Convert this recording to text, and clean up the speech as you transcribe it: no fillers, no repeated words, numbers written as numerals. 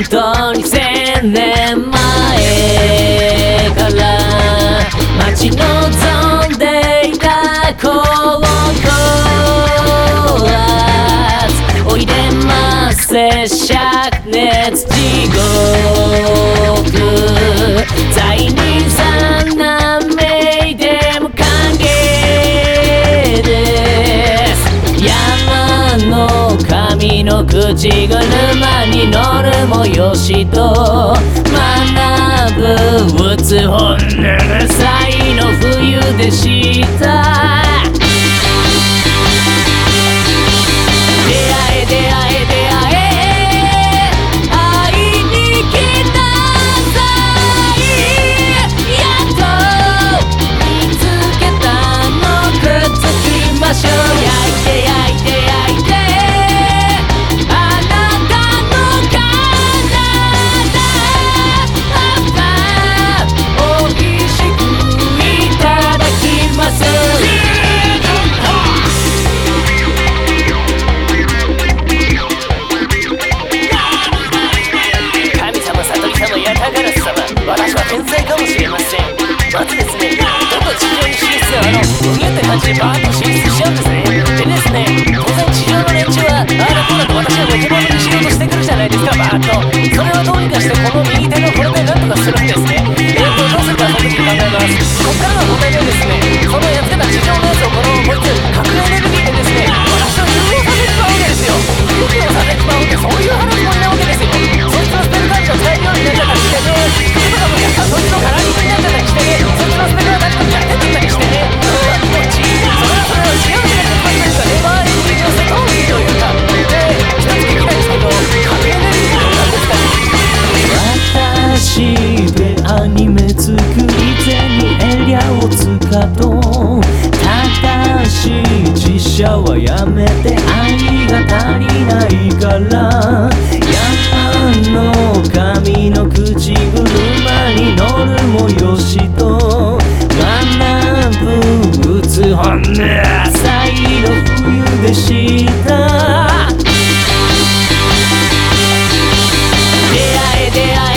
と2000年前から待ち望んでいたこのコーラスおいでませ灼熱地獄罪人さんなめいでも歓迎です山の神の口車に乗るもよしと学ぶ打つ本音才の冬でした出会え出会え出会え会いに来たさいやっと見つけたのくっつきましょう焼いて焼いて焼いてあなたの体おいしくいただきます私は天才かもしれません。まずですね、どんどん地上に進出うにゃって感じでバーッと進出しちゃうんですね。でですね、当然地上の連中はこうだと私をのけ者にしようとしてくるじゃないですか、バーッと。それをどうにかしてこの右手のこれでなんとかするんですね。どうするかその時に考えます。こっからの問題でですね、そのやっつけた地上のやつをこいつ核エネルギーでですね、私を融合させちまうわけですよ。融合させちまうってそういう話もんなわけですよ。そいつのスペル感情を大量になっちゃったりしてね。そいつの空肉になってたりしてね、そいつのスペルが何かやってったりしてね、気持ちいい。それは幸せな結果というか、ネバーエンディングストーリーというか、一つ聞きたいんですけど、核エネルギーなんですかね。私でアニメ作り手にエリアを使とただし実写はやめて愛が足りないから山の神の口車に乗るもよしと学ぶ打つ本音浅いの冬でした出会え出会え